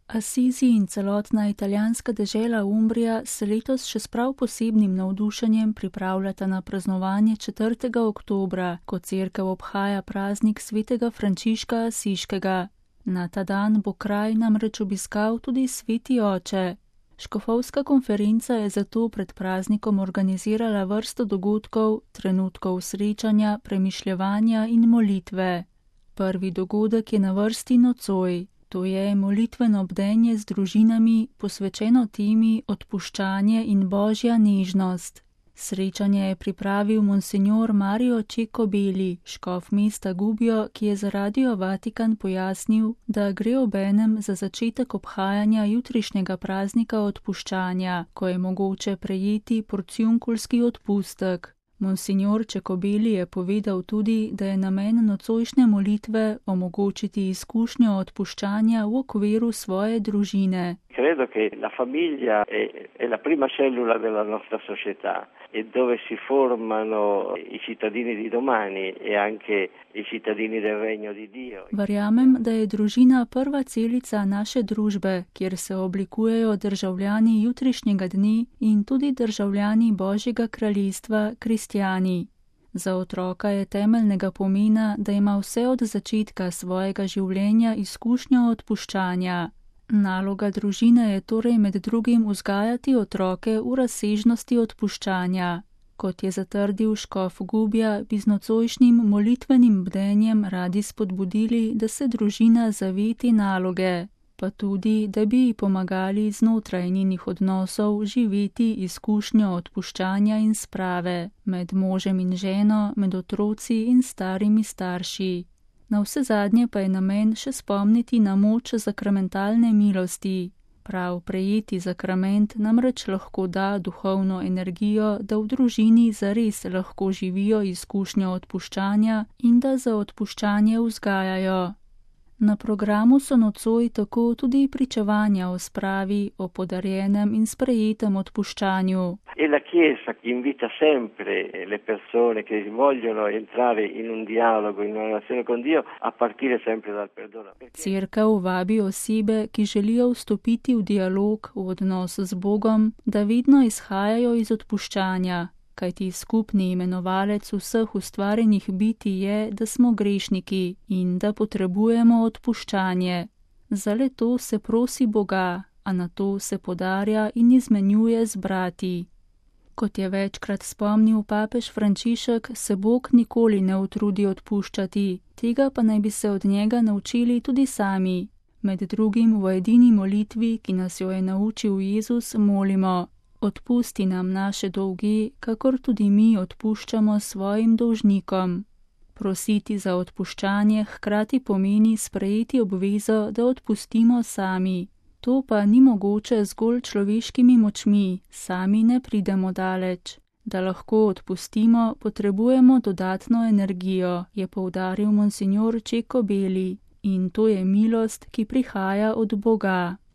Assisi in celotna italijanska dežela Umbrija se letos še s prav posebnim navdušenjem pripravljata na praznovanje 4. oktobra, ko cerkev obhaja praznik svetega Frančiška Asiškega. Na ta dan bo kraj namreč obiskal tudi sveti oče. Škofovska konferenca je zato pred praznikom organizirala vrsto dogodkov, trenutkov srečanja, premišljevanja in molitve. Prvi dogodek je na vrsti nocoj. To je molitveno bdenje z družinami, posvečeno temi odpuščanje in božja nežnost. Srečanje je pripravil monsignor Mario Cecco-Beli, škof mesta Gubbio, ki je za Radio Vatikan pojasnil, da gre obenem za začetek obhajanja jutrišnjega praznika odpuščanja, ko je mogoče prejeti porciunkulski odpustek. Monsignor Cecco-Beli je povedal tudi, da je namen nocojšnje molitve omogočiti izkušnjo odpuščanja v okviru svoje družine. Credo che la famiglia è la prima cellula della nostra società e dove si formano i cittadini di domani e anche i cittadini del regno di Dio. Verjamem, da je družina prva celica naše družbe, kjer se oblikujejo državljani jutrišnjega dne in tudi državljani Božjega kraljestva, kristjani. Za otroka je temeljnega pomena, da ima vse od začetka svojega življenja izkušnjo odpuščanja. Naloga družine je torej med drugim vzgajati otroke v razsežnosti odpuščanja. Kot je zatrdil škof Gubbia, bi z nocojšnjim molitvenim bdenjem radi spodbudili, da se družina zave te naloge, pa tudi, da bi ji pomagali znotraj njenih odnosov živeti izkušnjo odpuščanja in sprave med možem in ženo, med otroci in starimi starši. Navsezadnje pa je namen še spomniti na moč sakramentalne milosti. Prav prejeti sakrament namreč lahko da duhovno energijo, da v družini zares lahko živijo izkušnjo odpuščanja in da za odpuščanje vzgajajo. Na programu so nocoj tako tudi pričevanja o spravi, o podarjenem in sprejetem odpuščanju. E la Chiesa invita sempre le persone che vogliono entrare in un dialogo, in una relazione con Dio, a partire sempre dal perdono. Cerkev vabi osebe, ki želijo vstopiti v dialog, v odnos z Bogom, da vedno izhajajo iz odpuščanja. Kajti skupni imenovalec vseh ustvarjenih bitij je, da smo grešniki in da potrebujemo odpuščanje. Za le-to se prosi Boga, a na to se podarja in izmenjuje z brati. Kot je večkrat spomnil papež Frančišek, se Bog nikoli ne utrudi odpuščati, tega pa naj bi se od njega naučili tudi sami. Med drugim v edini molitvi, ki nas jo je naučil Jezus, molimo: Odpusti nam naše dolge, kakor tudi mi odpuščamo svojim dolžnikom. Prositi za odpuščanje hkrati pomeni sprejeti obvezo, da odpustimo sami. To pa ni mogoče zgolj človeškimi močmi, sami ne pridemo daleč. Da lahko odpustimo, potrebujemo dodatno energijo, je poudaril monsignor Cecco-Beli. In to je milost, ki prihaja od Boga.